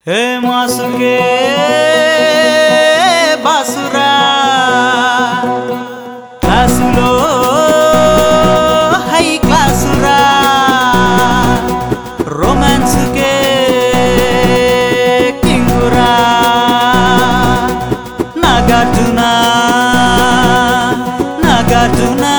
हे मासुके बासुरा क्लासुलो high क्लासुरा romance के किंगुरा नागार्जुना नागार्जुना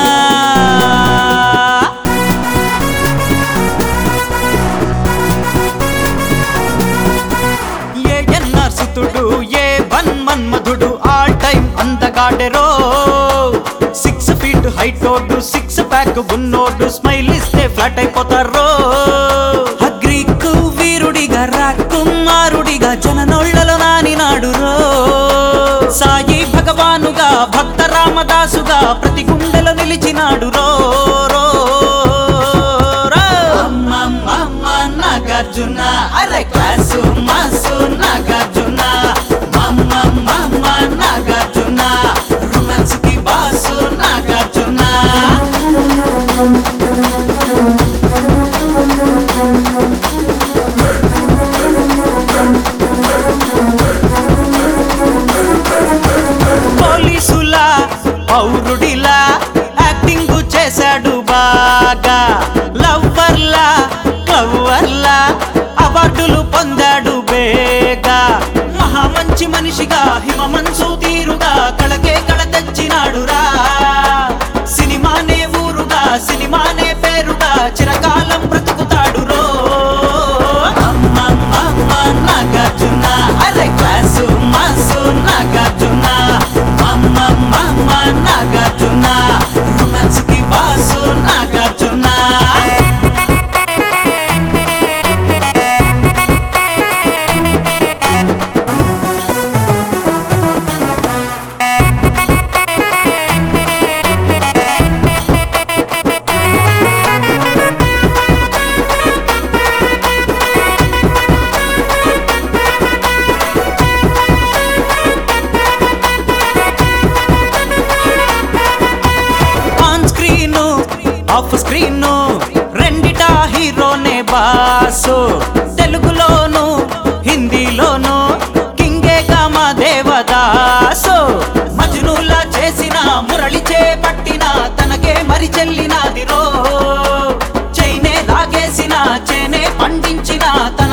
ये one Manmadhudu all time अंदगाडेरो 6 फीट हाइट ओडु 6 पैक उन्नोडु स्మైల్ ఇస్తే ఫ్లాట్ అయిపోతారో అగ్రీకు వీరుడిగా రాకుమారుడిగా జననోళ్ళలో నానినాడురో సాయి భగవానుగా భక్త రామదాసుగా ప్రతి గుండెలో నిలిచినాడురో నాగార్జున అరే క్లాసు మాసు నాగార్జున మమ్మ నాగార్జున రొమాన్స్ కి బాసు నాగార్జున పోలీసులా పౌరుడిలా యాక్టింగ్ చేశాడు బాగా లవ్వర్లా అవార్డులు పొందాడు బేగా మహా మంచి మనిషిగా హిమ మనసు తీరుగా కళకే కళ తెచ్చినాడురా సినిమానే ఊరుగా సినిమానే పేరుగా చిరకాలం బ్రతుకుతాడు రో నాగార్జున అరే క్లాసు మాసు నాగార్జున మమ్మ నాగార్జున రొమాన్స్ కి బాసు నాగార్జున ఆఫ్ స్క్రీన్ రెండిటా హీరోనే బాసు తెలుగులోను హిందీలోను కింగేగా మా దేవదాసు మజ్నులా చేసిన మురళి చేపట్టిన తనకే మరి చెల్లినాదిరో చైనే లాగేసిన చేనే పండించిన